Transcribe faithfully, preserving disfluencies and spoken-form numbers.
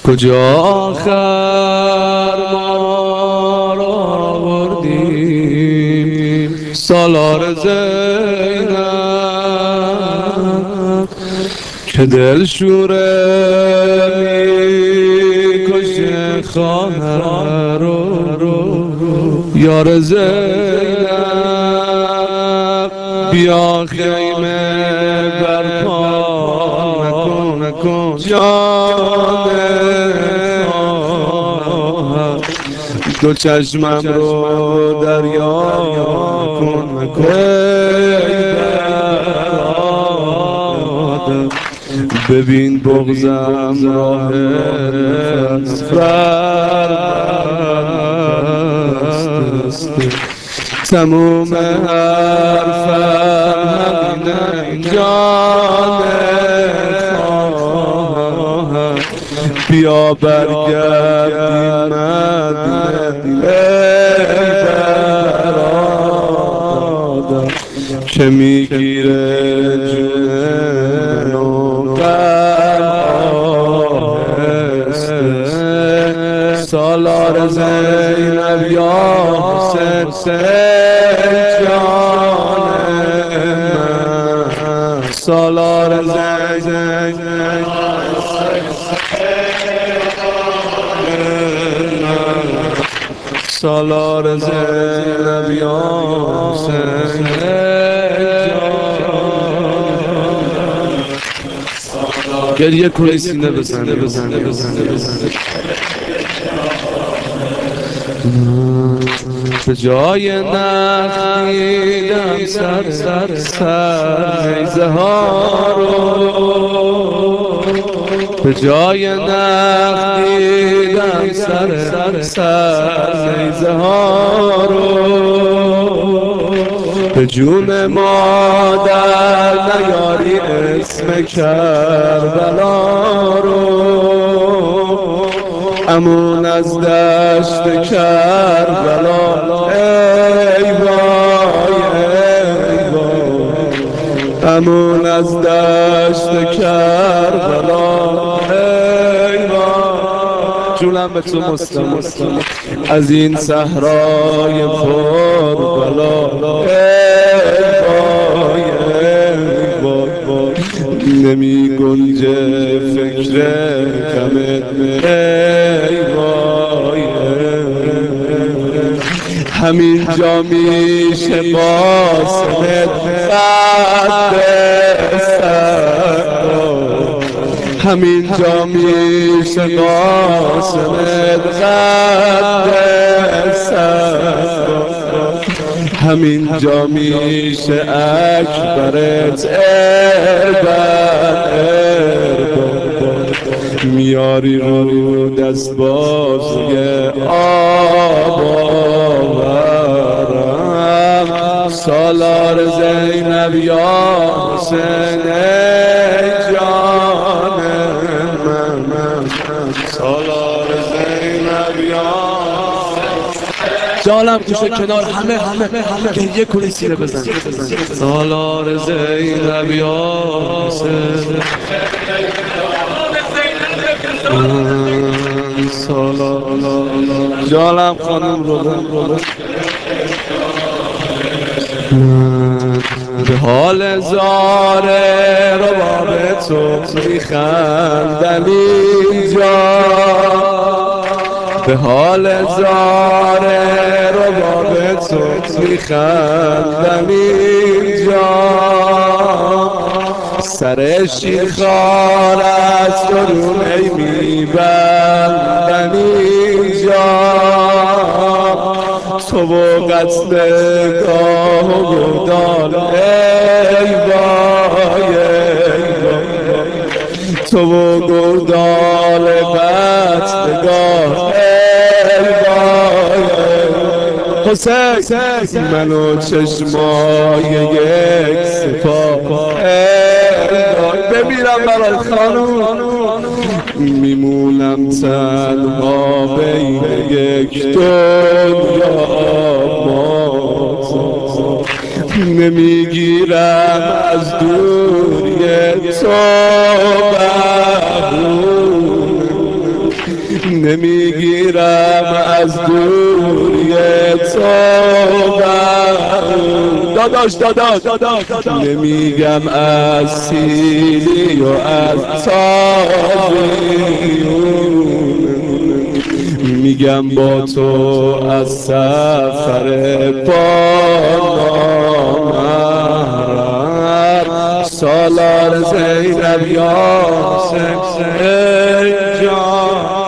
کجا آخر ما را آوردیم سالار زینب که دل شوره میکشه خواهر رو یار زینب بیا خیمه برپا نکن نکن جان دو چشمم رو دریا کن نکن ببین بغضم راه نفرست تموم حرفم همینه جان خواهم بیا برگردیم مدینه ای برادر که میگیره جون و قلب سالار زینب یا حسین جان من سالار زینب سالار زینب یا حسین گریه کنی سینه بزنه بزنه بزنه بزنه به جای نخیدم سر سر سر نیزه ها رو به جای نخیدم سر سر سر نیزه ها رو به جون مادر نیاری اسم کربلا رو امون از دشت کربلا ای وای ای وای امون از دشت کربلا ای وای جونم به تو مسلم از این صحرای پر بلا ای وای ای وای نمی گنجه فکر کمت ای وای همین جا میشه قاسمت قد سر همین جا میشه قاسمت قد سر همین جا میشه اکبرت اربد اربد میاری رو دست بازوی آب آورم سالار زینب یا حسین جان من سالار زینب یا جالم گوشه کنار همه همه همه گریه کنی سینه بزن سالار زینب یا حسین سالار جالم خانم رو به حال زاره رباب تو میخندم اینجا به حال زاره رباب تو میخندم اینجا سر شیرخوار از درونه میبندم اینجا تو و قتل گاه و گردان ای وای تو و گردان قتل گاه ای وای حسین من و چشمای یک سپاه ای وای بمیرم برای خانوم میمونم تنها بین یک دنیا باز نمیگیرم از دوری تو بهونه نمیگیرم از دوری تو داداش داداش نمیگم از سیلی و از تازی میگم با تو از سفر پانامر سالار زینب یاسر ای جان